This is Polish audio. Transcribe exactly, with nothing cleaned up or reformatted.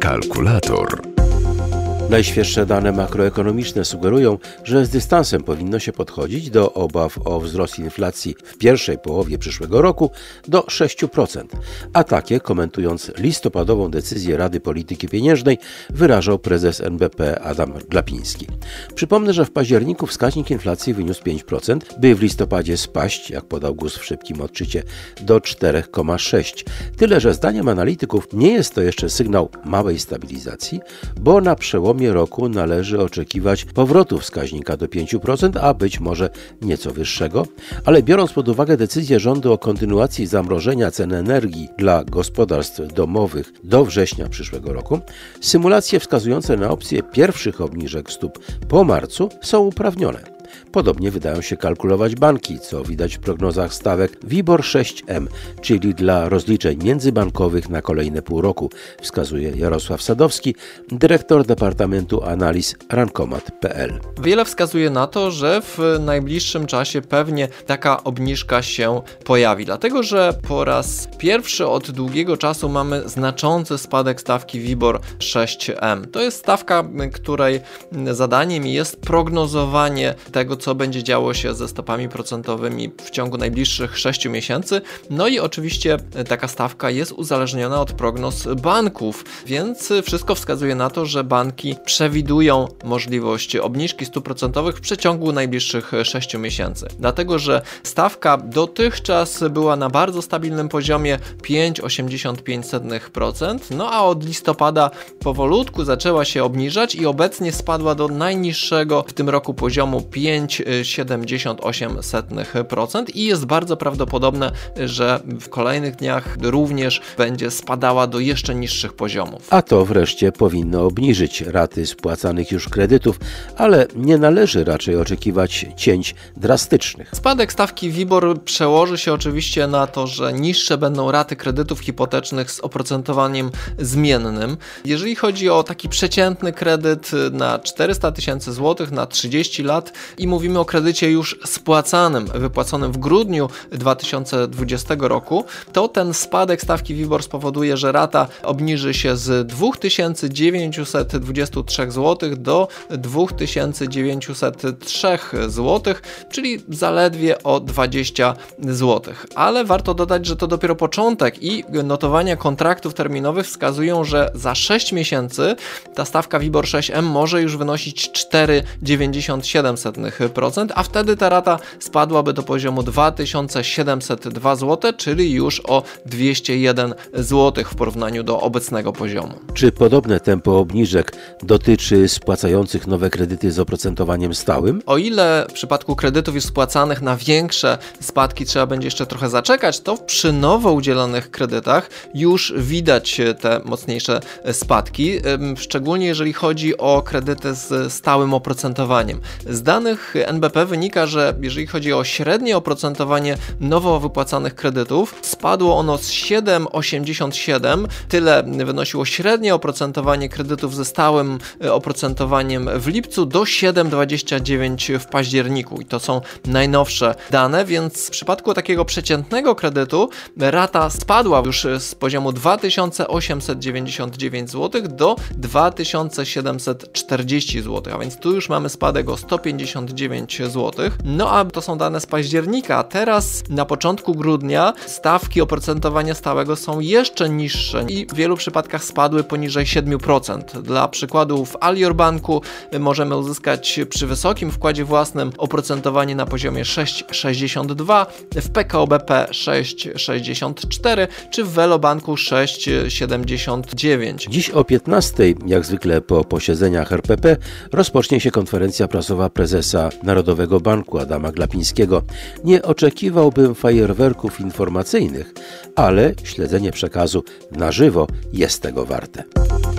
Kalkulator. Najświeższe dane makroekonomiczne sugerują, że z dystansem powinno się podchodzić do obaw o wzrost inflacji w pierwszej połowie przyszłego roku do sześć procent, a takie, komentując listopadową decyzję Rady Polityki Pieniężnej, wyrażał prezes N B P Adam Glapiński. Przypomnę, że w październiku wskaźnik inflacji wyniósł pięć procent, by w listopadzie spaść, jak podał G U S w szybkim odczycie, do cztery przecinek sześć procent. Tyle, że zdaniem analityków nie jest to jeszcze sygnał małej stabilizacji, bo na przełomie roku należy oczekiwać powrotu wskaźnika do pięć procent, a być może nieco wyższego, ale biorąc pod uwagę decyzję rządu o kontynuacji zamrożenia cen energii dla gospodarstw domowych do września przyszłego roku, symulacje wskazujące na opcję pierwszych obniżek stóp po marcu są uprawnione. Podobnie wydają się kalkulować banki, co widać w prognozach stawek WIBOR sześć M, czyli dla rozliczeń międzybankowych na kolejne pół roku, wskazuje Jarosław Sadowski, dyrektor Departamentu Analiz Rankomat kropka p l. Wiele wskazuje na to, że w najbliższym czasie pewnie taka obniżka się pojawi, dlatego że po raz pierwszy od długiego czasu mamy znaczący spadek stawki WIBOR sześć M. To jest stawka, której zadaniem jest prognozowanie tego, co będzie działo się ze stopami procentowymi w ciągu najbliższych sześciu miesięcy. No i oczywiście taka stawka jest uzależniona od prognoz banków, więc wszystko wskazuje na to, że banki przewidują możliwość obniżki stóp procentowych w przeciągu najbliższych sześciu miesięcy. Dlatego, że stawka dotychczas była na bardzo stabilnym poziomie pięć przecinek osiemdziesiąt pięć procent, no a od listopada powolutku zaczęła się obniżać i obecnie spadła do najniższego w tym roku poziomu pięć przecinek siedemdziesiąt osiem procent i jest bardzo prawdopodobne, że w kolejnych dniach również będzie spadała do jeszcze niższych poziomów. A to wreszcie powinno obniżyć raty spłacanych już kredytów, ale nie należy raczej oczekiwać cięć drastycznych. Spadek stawki WIBOR przełoży się oczywiście na to, że niższe będą raty kredytów hipotecznych z oprocentowaniem zmiennym. Jeżeli chodzi o taki przeciętny kredyt na czterysta tysięcy złotych na trzydzieści lat i mówimy o kredycie już spłacanym, wypłaconym w grudniu dwa tysiące dwudziestego roku, to ten spadek stawki WIBOR spowoduje, że rata obniży się z dwa tysiące dziewięćset dwadzieścia trzy złotych do dwa tysiące dziewięćset trzy złotych, czyli zaledwie o dwadzieścia złotych. Ale warto dodać, że to dopiero początek i notowania kontraktów terminowych wskazują, że za sześć miesięcy ta stawka WIBOR sześć M może już wynosić cztery przecinek dziewięćdziesiąt siedem procent, a wtedy ta rata spadłaby do poziomu dwa tysiące siedemset dwa złote, czyli już o dwieście jeden złotych w porównaniu do obecnego poziomu. Czy podobne tempo obniżek dotyczy spłacających nowe kredyty z oprocentowaniem stałym? O ile w przypadku kredytów już spłacanych na większe spadki trzeba będzie jeszcze trochę zaczekać, to przy nowo udzielonych kredytach już widać te mocniejsze spadki, szczególnie jeżeli chodzi o kredyty z stałym oprocentowaniem. Z danych N B P wynika, że jeżeli chodzi o średnie oprocentowanie nowo wypłacanych kredytów, spadło ono z siedem przecinek osiemdziesiąt siedem, tyle wynosiło średnie oprocentowanie kredytów ze stałym oprocentowaniem w lipcu, do siedem przecinek dwadzieścia dziewięć w październiku i to są najnowsze dane, więc w przypadku takiego przeciętnego kredytu rata spadła już z poziomu dwa tysiące osiemset dziewięćdziesiąt dziewięć złotych do dwa tysiące siedemset czterdzieści złotych, a więc tu już mamy spadek o sto pięćdziesiąt dziewięć złotych. No a to są dane z października, a teraz na początku grudnia stawki oprocentowania stałego są jeszcze niższe i w wielu przypadkach spadły poniżej siedem procent. Dla przykładu w Alior Banku możemy uzyskać przy wysokim wkładzie własnym oprocentowanie na poziomie sześć przecinek sześćdziesiąt dwa, w P K O B P sześć przecinek sześćdziesiąt cztery czy w Velobanku sześć przecinek siedemdziesiąt dziewięć. Dziś o piętnastej, jak zwykle po posiedzeniach R P P, rozpocznie się konferencja prasowa prezesa Narodowego Banku Adama Glapińskiego. Nie oczekiwałbym fajerwerków informacyjnych, ale śledzenie przekazu na żywo jest tego warte.